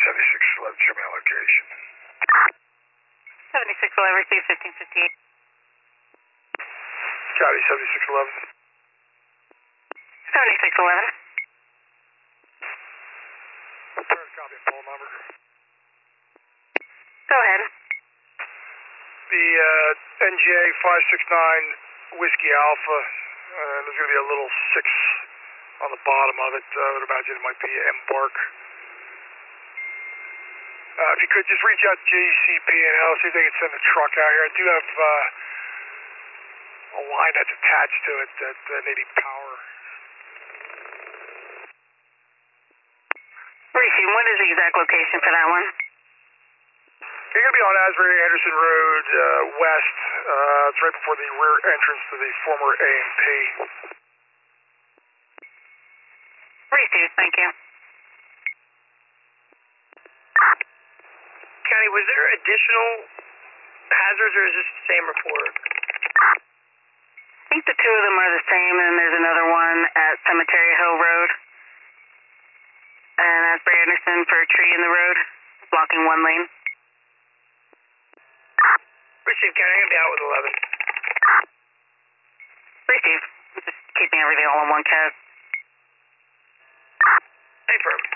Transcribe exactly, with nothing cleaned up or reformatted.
seventy-six eleven, show me my location. seventy-six eleven, receive fifteen fifty-eight. Copy, seventy-six eleven. seventy-six eleven. Third copy, poll number. Go ahead. The uh, N J A five six nine Whiskey Alpha, uh, there's going to be a little six on the bottom of it. Uh, I would imagine it might be Embark. Uh, if you could just reach out to J C P and L, see if they can send a truck out here. I do have uh, a line that's attached to it that uh, they need power. Receive, what is the exact location for that one? You're going to be on Asbury Anderson Road uh, West. Uh, it's right before the rear entrance to the former A and P. Receive, thank you. County, was there additional hazards or is this the same report? I think the two of them are the same, and there's another one at Cemetery Hill Road. And Asbury Anderson for a tree in the road, blocking one lane. Receive, County, I'm going to be out with eleven. Receive. Just keeping everything all in one cab. Affirm.